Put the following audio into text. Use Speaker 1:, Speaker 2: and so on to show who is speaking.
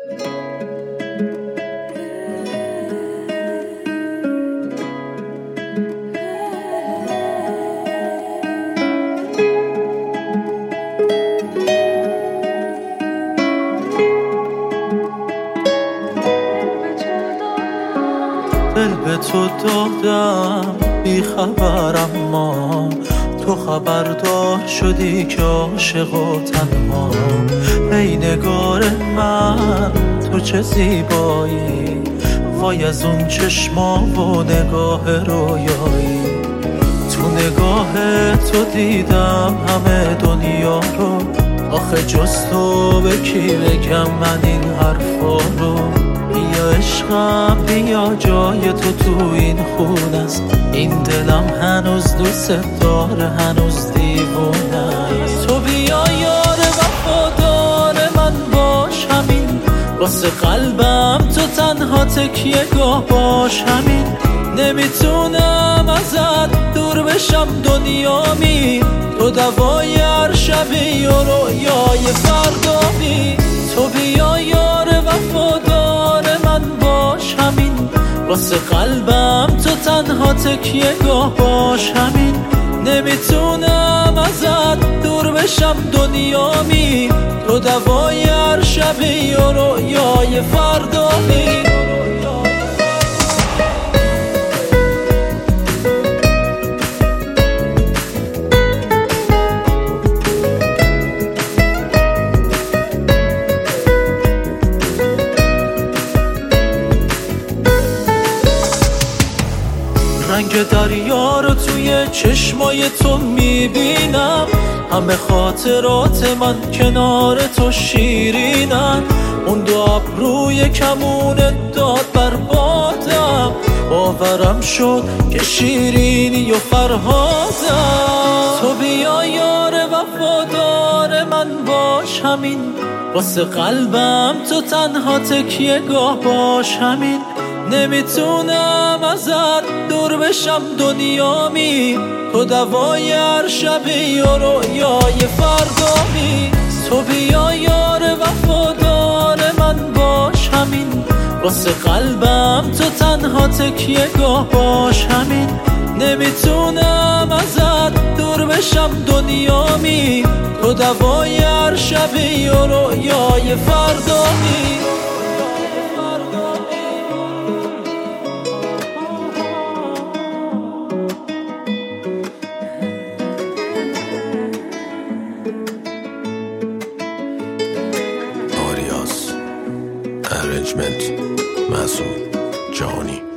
Speaker 1: دل به تو دادم بی خبر، اما تو خبردار شدی که عاشق و تنها. ای نگار من تو چه زیبایی، وای از اون چشما و نگاه رویایی. تو نگاه تو دیدم همه دنیا رو، آخه جز تو به کی بگم من این حرفا رو. بیا عشقم بیا، جای تو این خونه است، این دلم هنوز دوست داره، هنوز دیوونه است. تو بیا یار وفادار من باش، همین واسه قلبم تو تنها تکیه گاه باش. همین نمیتونم ازت دور بشم، دنیامی تو دوای هر شبی و رویای فردامی. تو بیا یار وفادار من باش، همین واسه قلبم تو تنها تکیه گاه باش. همین نمیتونم ازت دور بشم، دنیامی تو دوای هر شبی و رویای فردامی. رنگ دریا رو توی چشمای تو میبینم، همه خاطرات من کنار تو شیرینن. اون دو ابروی کمون داد بر بادم، باورم شد که شیرینی و فرهادم. تو بیا یار وفادار من باش، همین واسه قلبم تو تنها تکیه گاه باش. همین نمیتونم ازت دور بشم، دنیامی تو دوای هر شبی و رویای فردامی. تو بیا یار وفادار من باش، همین واسه قلبم تو تنها تکیه گاه باش. همین نمیتونم ازت دور بشم، دنیامی تو دوای هر شبی و رویای فردامی.
Speaker 2: Arrangements, Masud Jani.